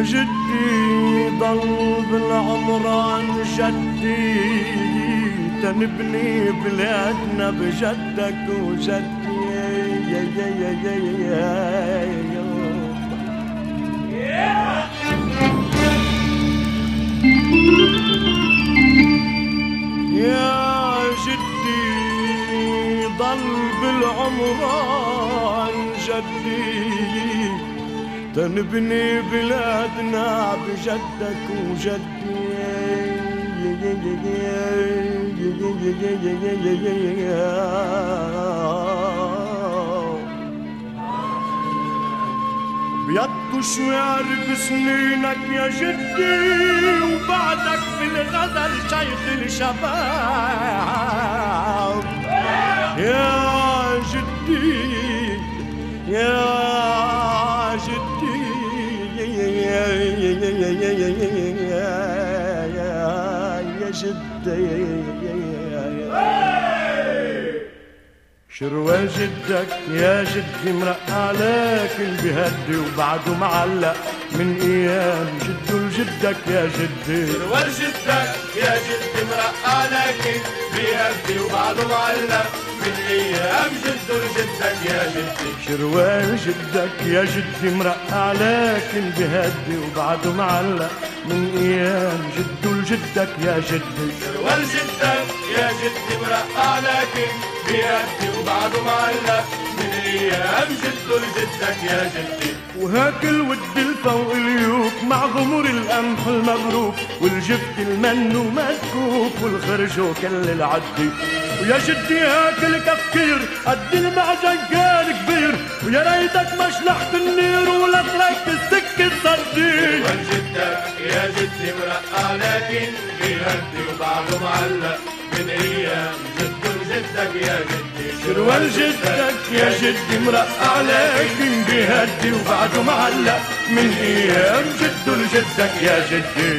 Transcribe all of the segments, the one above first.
وجدي ضل بالعمر عن جدي تنبني بلادنا بجدك وجدي يا يا يا يا يا يا جدي ضل بالعمر عن جدي تنبني بلادنا بجدك وجدي بيض شوار بسنينك يا جدي وبعدك بالغزل شيخ الشباب يا جدي يا جدي يا جدي شروال جدك يا جدي مرقع لكن بهدي وبعده معلق من ايام جده لجدك يا جدي شروال جدك يا جدي مرقع لكن بهدي وبعده معلق من ايام جده لجدك يا جدي شروال جدك يا جدي مرقع لكن بهدي وبعده معلق من ايام جده لجدك يا جدي شروال جدك يا جدي مرقع لكن بيدي وبعده معلق من ايام جده لجدك يا جدي وهاك الود الفوق اليوك مع غمر القمح المبروك والجبت المن ومسكوك والخرج وكل العدي ويا جدي هاك الكفكير قد المعجن كان كبير ويا ريتك ما شلحت النير ولا تركت السكة صديق جدك يا جدي مرقع لكن بيدي وبعده معلق من ايام جده لجدك يا جدي شروال جدك يا جدي مرقع لكن بيهدي وبعده معلق من ايام جده لجدك يا جدي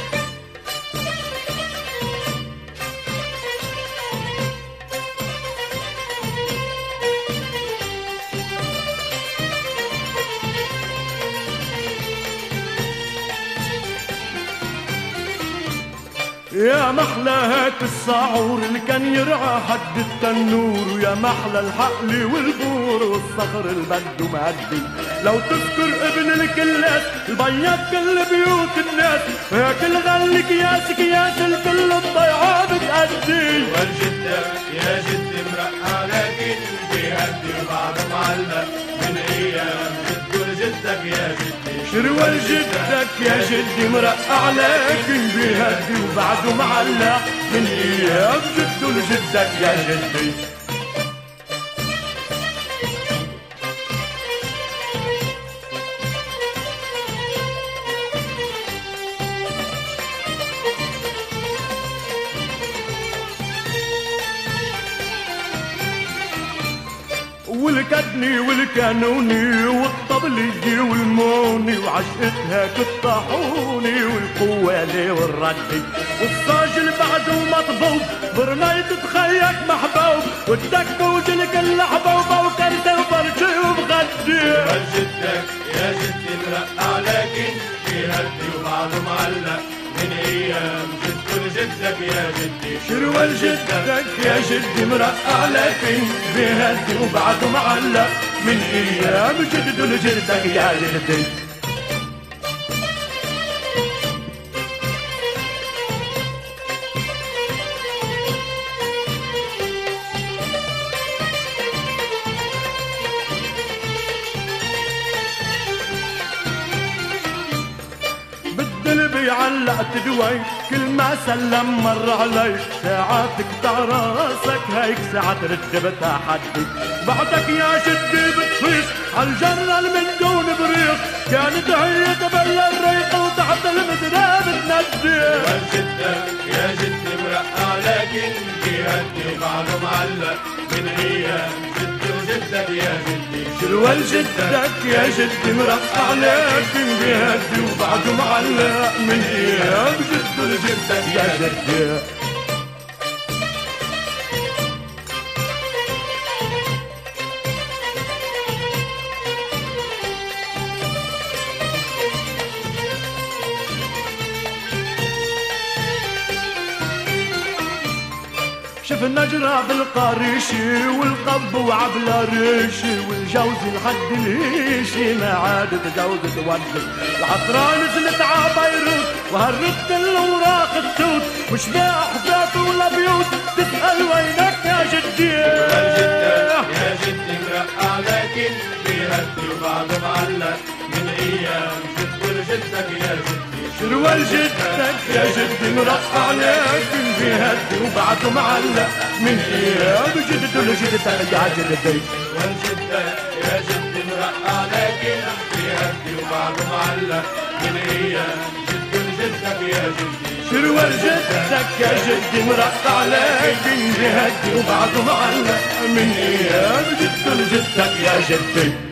يا محلى هاك الصعور اللي كان يرعى حد التنور ويا محلى الحقل والبور والصخر البد ومهدي لو تذكر ابن الكلاس البيض كل بيوت الناس هاك الغل كياس كياس الكل الضيعة بتأدي والجدك يا جدي مرقع لكن بيهدي وبعده معلق من ايام جده لجدك يا جدي شروال جدك يا جدي مرقع لكن بيهدي وبعده معلق من ايام جده لجدك يا جدي والكدني والكانوني والطبلي والموني وعشقتها كالطاحوني والقوالي والردي والصاجل بعده مطبوب برميت تخيك محبوب والدكوج الكل حبوبه وكرته وفرشي وبغدي جدك يا جدي مرقع لكن بيهدي وبعده معلق من ايام جده لجدك يا جدي شروال جدك يا جدي مرقع لكن بيهدي وبعده معلق من ايام جده لجدك يا جدي علقت دوي كل ما سلم مر علي ساعات تقطع راسك هيك ساعات ترد بتحدي بعدك يا جدي بتفيق عالجرة من دون بريق كانت هي قبل الريق وتحت المدرة بتندي جدك يا جدي مرقع لكن بيهدي وبعده معلق من ايام جده وجدك يا جدي شروال جدك يا جدي مرقع لكن بيهدي وبعده معلق من ايام جده لجدك يا جدي المجرى بالقريشي والقب وعبلة ريشي والجوز لحد الهيشي ما عاد تجوز تودي العطرة نزلت عبيروت وهربت الوراق التوت مش بيع حفات ولا بيوت تسأل وينك يا جدي يا جدي مرقع لكن بيهدي وبعد معلق من ايام جد لجدك يا جدي شروال جدك يا جدي مرقع لكن بيهدي وبعده معلق من ايام جد لجدك يا جدي والجدك يا جدي مرقع لكن بيهدي وبعد معلق من ايام جد لجدك يا جدي شروال جدك يا جدي مرقع لكن بيهدي وبعده معلق من ايام جد لجدك يا جدي